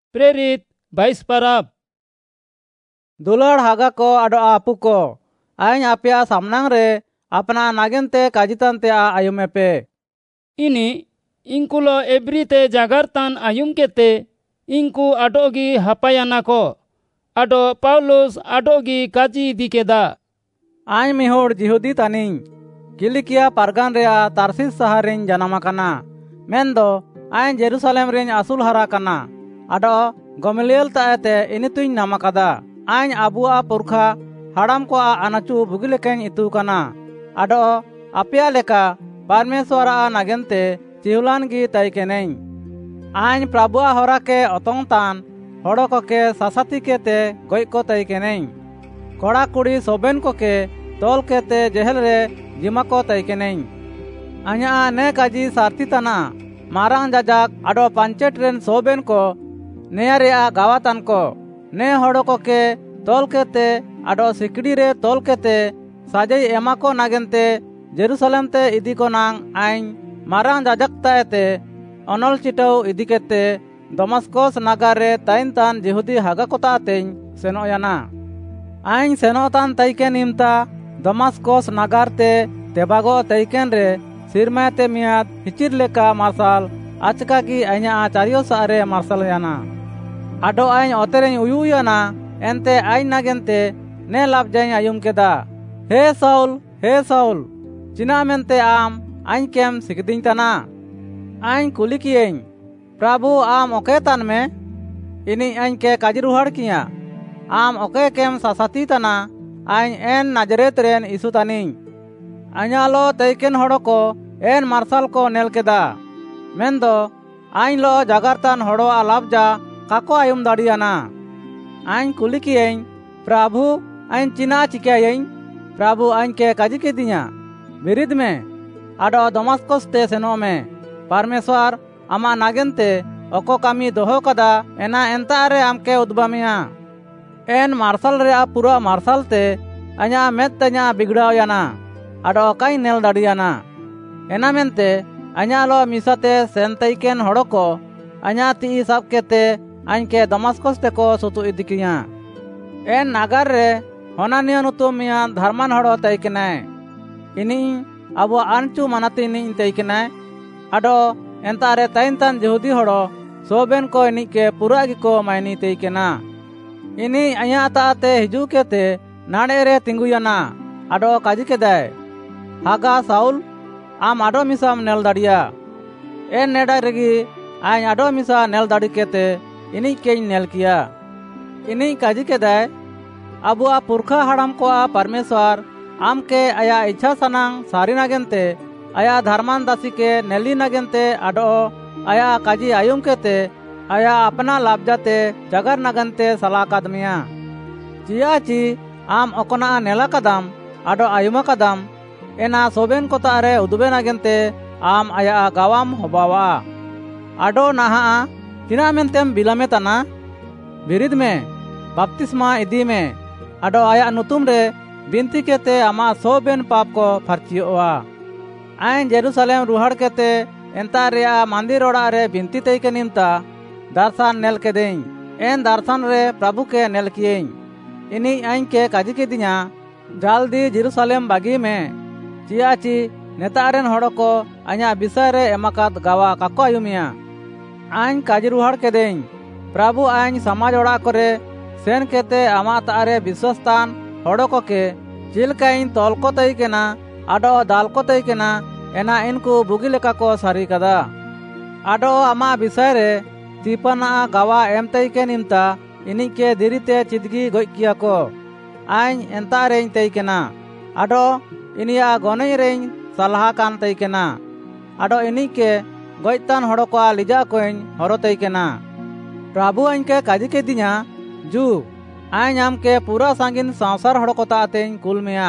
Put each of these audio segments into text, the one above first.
प्रेरित 22 परब दुलाड़ हागा को आडो आपु को आइन आपिया सामनांग रे अपना नागेनते काजितान ते आयुमे पे इनी इंकुलो एब्रीते जागरतान आयुम केते इंकु आडोगी हपायाना को आडो पाउलोस आडोगी काजी दिकेदा आइन मिहोड़ जिहुदी तानिंग किलिकिया पारगान रे तारसिस सहारिन जनामाकाना मेंदो आइन जेरूसलेम रिन असुल हरा काना आडो गमलियल ताएते इनितुइन नामाकादा आइन आबुआ पुरखा हाड़ाम को आनाचु बुगिलेकेन इतु काना आडो आपिया लेका परमेश्वरा नागेनते चिहुलान गी तैकेनें आइन प्रभुआ होरा के अतोंग तान होड़ो को के सासाती केते गोई को तैकेनें कोड़ा कुड़ी सोबेन को के तोल केते जेहल रे जिमा को तैकेनें आन्या ने काजी सारती तना मारांग जाजाक आडो पंचेट रेन सोबेन को नेया रे गावातान को ने होड़ो को के तोल केते आडो सिकड़ी रे तोल केते साजई एमा को नागेनते जेरूसलेम ते इदी को नांग आइन मारांग जाजक ताएते अनल चिटौ इदी केते दमस्कस नगर रे ताइन तान जिहुदी हागा कोता तेन सेनोयाना आइन सेनोतान तैके निमता दमस्कस नगर ते तेबागो तैकेन रे सिरमा ते मियाद हिचिर लेका मार्शल आचका की आइना चारियो सारे मार्शल याना आडो आइन ओतेरें उयुयाना एनते आइन नागेनते ने लाभ जाइन आयुम केदा हे साउल चिना मेनते आम आइन केम सिकदिन तना आइन कुली कियें प्रभु आम ओके तान में इनी आइन के काजी रुहाड़ किया आम ओके केम सासाती तना आइन एन नाजरेत रेन इसु तानिं आइनालो तैकेन होड़ो को एन मार्शल को नेल केदा मेंदो आइन लो जागरतान होड़ो आलाबजा काको आयुम दाड़ियाना आइन कुली कियें प्रभु आइन चिना चिकायें प्रभु आइन के काजी के दिया बिरिद में आडो दमस्कस ते सेनो में परमेश्वर आमा नागेनते ओको कामी दोहो कदा एना एंता रे आमके उद्बामिया एन मार्शल रे पूरा मार्शल ते आन्या मेद तन्या बिगड़ाव याना आडो काई नेल दाड़ियाना एना मेनते आन्या लो मिसाते सेंतैकेन होड़ो को आन्या ती साब केते आइन के दमस्कस ते को सुतु इदिकिया एन नागर रे होनानिया नुतुम मिया धर्मान होड़ो तैकेनाय इनी अबो आनचु मानाती इनी तैकेनाय आडो एंता रे ताइन तान जिहुदी होड़ो सोबेन को इनी के पूरा गी को मायनी तैकेना इनी आया ताते हिजु केते नाड़े रे तिंगुयाना आडो काजी केदाय हागा साउल आम आडो मिसाम नेल दाड़िया एन नेडा रेगी आइन आडो मिसा नेल दाड़ी केते इनी के नेल किया इनी काजी केदाय अबुआ पुरखा हाड़ाम को परमेश्वर आम के आया इच्छा सनांग सारी नागेनते आया धर्मान दासी के नेली नागेनते आडो आया काजी आयुम केते आया अपना लाभजाते जगर नागनते सला कादमिया चियाची आम ओकना नेला कदम आडो आयुमा कदम एना सोबेन कोता रे उदुबे नागेनते आम आया गावाम होबावा आडो नाहा तिना मेनतेम बिलामे तना बिरिद में बपतिस्मा इदी में आडो आया नुतुम रे बिनती केते आमा सोबेन पाप को फरचियोआ आइन जेरूसलेम रुहाड़ केते एंता रेया मंदिर ओड़ा रे बिनती तैके निमता दर्शन नेल केदें एन दर्शन रे प्रभु के नेल कियें इनी आइन के काजी के दिया जल्दी जेरूसलेम बागी में चियाची नेतारेन होड़ो को आन्या विषय रे एमाकात गावा काको आयुमिया आइन काजी रुहाड़ केदें प्रभु आइन समाज ओड़ा करे सेन केते आमा तारे विश्वासतान होड़ो को के चिलकाइन तोल को तैकेना आडो दाल को तैकेना एना इनको बुगी लेका को सारी कदा आडो आमा विषय रे तीपना गावा एम तैके निमता इनी के दिरिते चिदगी गोई किया को आइन एंता रें तैकेना आडो इनिया गोनई रें सलाहा कान तैकेना आडो इनी के गोइतान होड़ो को लिजा कोइन हरो तैकेना प्रभु आइन के काजी के दिया जू आइन आम के पूरा सांगिन संसार होड़ो को तातें कुल मिया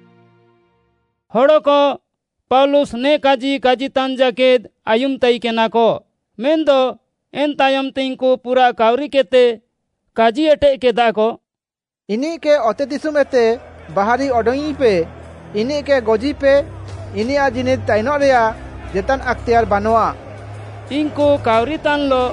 होड़ो को पाउलुस ने काजी तान जाकेद आयुम तैकेना को मेंदो एन तायम तिंको पूरा कावरी केते काजी एटे केदा को इनी के ओते दिसुम एते बाहरी ओडोई पे इनी के गोजी पे इनी आजिने ताइनो रेया जेतन अख्तियार बनवा इनको कावरी तान लो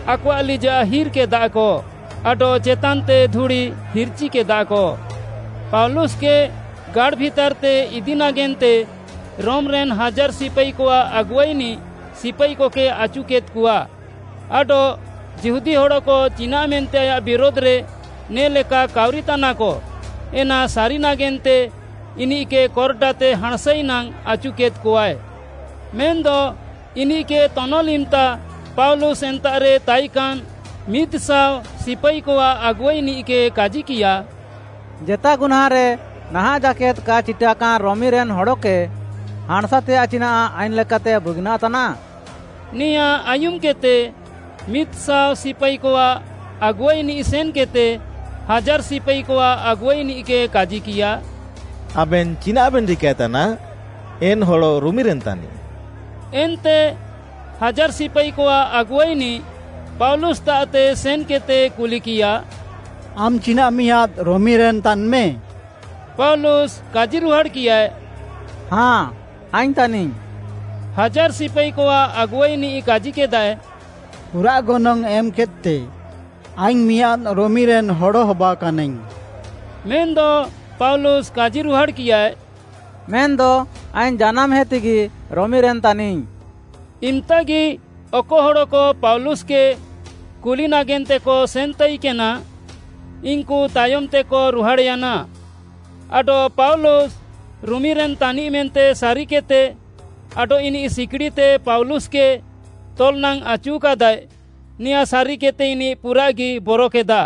आकवा लिजा हिर के दा को आडो चेतानते धुड़ी हिरची के दा को पाउलुस के गाड़ भीतर ते इदिना गेनते रोम रेन 1000 सिपाही को अगुवाईनी सिपाही को के आचुकेत कुआ आडो जिहुदी होड़ो को चीना मेनते आया विरोध रे ने लेका कावरी ताना को एना सारी ना गेनते इनी के कोरडाते हणसई नांग आचुकेत कुआए मेन दो इनी के तनोल इमता पाउलुस एंता रे ताइकान मित साव सिपाही को अगुवाईनी के काजी किया जेता गुनाह रे नहा जाकेत का चिटा का रोमी रेन होड़ो के हानसाते आचिना आइन लेकाते बुगना तना निया आयुम केते मित साव सिपाही को अगुवाईनी सेन केते 1000 सिपाही को अगुवाईनी के काजी किया अबेन चिना बेन रिकायताना एन होड़ो रोमी रेन तानी एनते 1000 सिपाही को अगुवाईनी पाउलुस ताते सेन केते कुली किया आम चिना मियाद रोमी रेन तान में पाउलुस काजी रुहाड़ किया हाँ आइन तानी 1000 सिपाही को अगुवाईनी काजी के दाए पूरा गोनंग एम केते आइन मियाद रोमी रेन होड़ो हबा कानिंग मेन दो पाउलुस काजी रुहाड़ किया मेन दो आइन जानम है तिगी रोमी रेन तानी इमतागी ओको होड़ो को पाउलुस के कुली नागेनते को सेंतई के ना इंकु तायमते को रुहाड़ियाना आडो पाउलुस रूमी रेन तानी मेनते सारी केते आडो इनी सिकड़ीते पाउलुस के तोलनांग आचू का दाय निया सारी केते इनी पुरागी बोरो के दा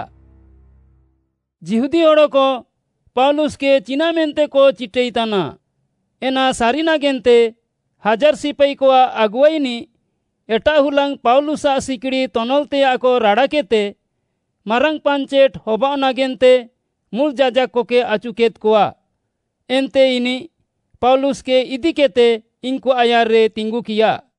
जिहुदी होड़ो को पाउलुस के चिना मेनते को चिटेई ताना एना सारी नागेनते 1000 सिपाही को अगुवाईनी एटा हुलांग पाउलुसा सिकड़ी तनलते आको राड़ा केते मारंग पांचेट होबा नागेनते मूल जाजक को के आचुकेत कुआ एनते इनी पाउलुस के इदी केते इनको आयार रे तिंगु किया।